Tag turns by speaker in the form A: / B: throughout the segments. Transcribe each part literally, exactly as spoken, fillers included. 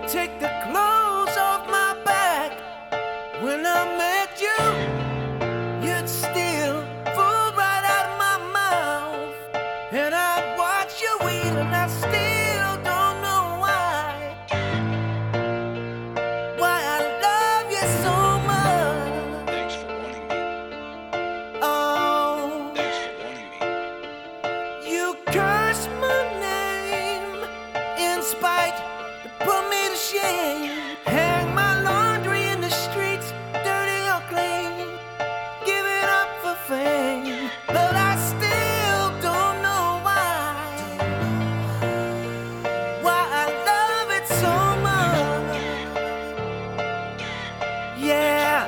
A: take the clothes off my back. When I met you, you'd steal food right out of my mouth, and I'd watch you eat, and I still don't know why. Why I love you so much.
B: Thanks for wanting me.
A: Oh,
B: Thanks for wanting me.
A: you curse my name in spite to put me to shame. Hang my laundry in the streets, dirty or clean. Give it up for fame, but I still don't know why. Why I love it so much. Yeah.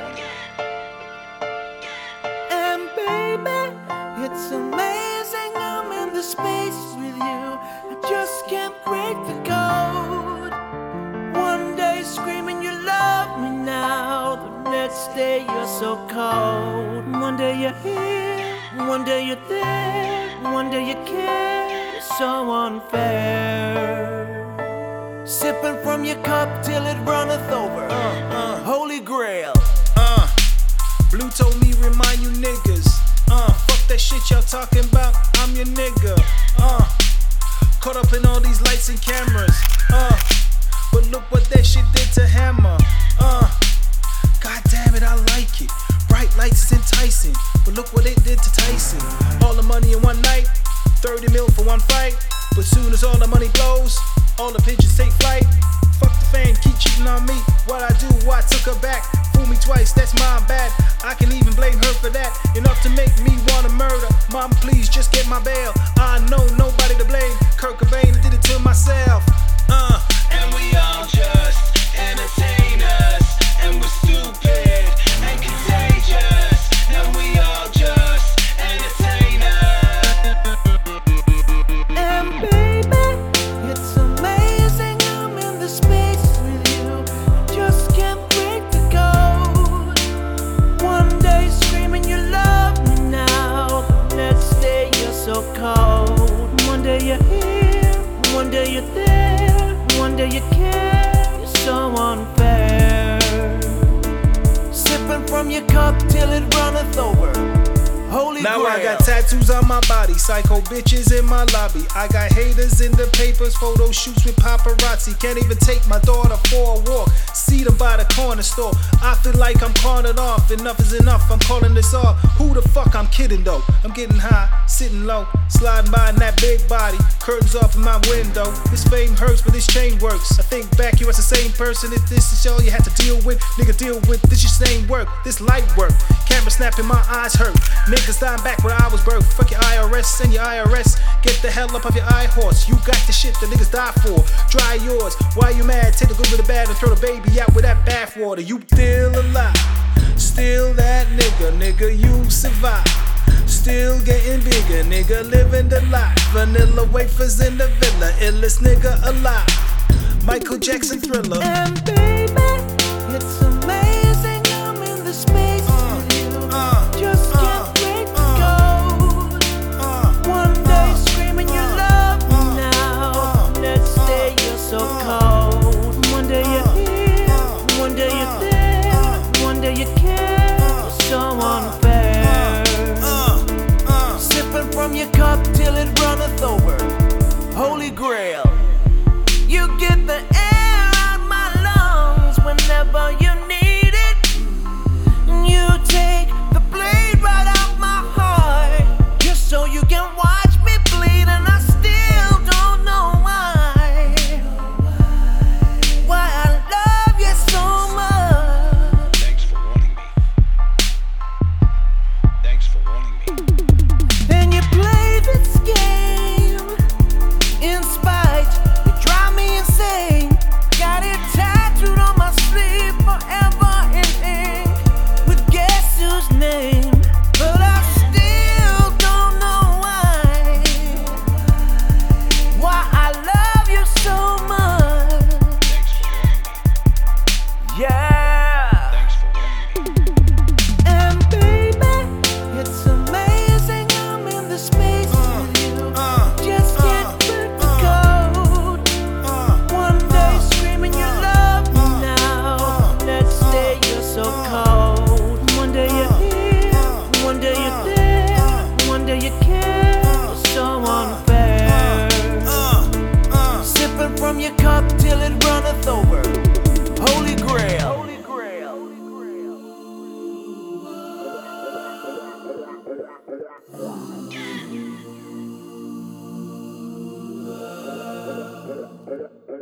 A: And baby, it's amazing I'm in the space with you. I just can't break the code. One day screaming you love me now, the next day you're so cold. One day you're here, one day you're there, one day you care. It's so unfair. Sipping from your cup till it runneth over.
C: Uh, uh,
A: Holy Grail.
C: uh. Blue told me remind you niggas. Uh, fuck that shit y'all talking about. I'm your nigga. Uh, caught up in all these lights and cameras. Uh, but look what that shit did to Hammer. Uh, God damn it, I like it. Bright lights is enticing, but look what it did to Tyson. All the money in one night, thirty mil for one fight. But soon as all the money blows, all the pigeons take flight. Fuck the fame, keep cheating on me. What I do, I took her back. Fool me twice, that's my bad. I can even blame her for that. Enough to make me wanna murder. Mama, please just get my bail. I know nobody to blame. Kurt Cobain, I did it to myself. Uh,
B: And we all just entertainers, and we're stupid and contagious, and we all just entertainers.
A: And baby, it's amazing I'm in the space with you. I just can't break the code. One day screaming you love me now, the next day you're so cold. One day you're here, one day you're there, one day you care. You're so unfair. Sipping from your cup till it runneth over. Holy
C: Now
A: Grail.
C: I got tattoos on my body, psycho bitches in my lobby. I got haters in the papers, photo shoots with paparazzi. Can't even take my daughter for a walk. See them by the corner store. I feel like I'm cornered off. Enough is enough, I'm calling this off. Who the fuck I'm kidding though? I'm getting high, sitting low, sliding by in that big body. Curtains off in my window. This fame hurts, but this chain works. I think back, you as the same person. If this is all you had to deal with, nigga, deal with this. Your same work, this light work. Camera snapping, my eyes hurt. Niggas dying back where I was birthed. Fuck your I R S and your I R S. Get the hell up off your eye horse. You got the shit that niggas die for. Dry yours. Why you mad? Take the good with the bad and throw the baby out with that bathwater. You still alive. Still that nigga, nigga, you survive. Still getting bigger, nigga, living the life. Vanilla wafers in the villa, illest nigga alive. Michael Jackson Thriller.
A: And baby, it's amazing I'm in the space
C: Uh,
A: with you.
C: uh,
A: Just
C: uh,
A: can't break the
C: uh,
A: code.
C: Uh,
A: One day
C: uh,
A: screaming you
C: uh,
A: love me
C: uh,
A: now,
C: uh,
A: next
C: uh,
A: day you're so
C: uh,
A: cold. One day you're
C: uh,
A: here,
C: uh,
A: one day you're
C: uh,
A: there,
C: uh,
A: one day you care.
C: uh,
A: It's so
C: uh,
A: unfair.
C: uh, uh.
A: Sipping from your cup till it runneth over. Holy Grail. You get the air out my lungs whenever you need it. You take the blade right out my heart, just so you can watch me bleed, and I still don't know why. you care, so unfair.
C: Uh, uh.
A: Sipping from your cup till it runneth over. Holy Grail. Holy Grail. Holy Grail.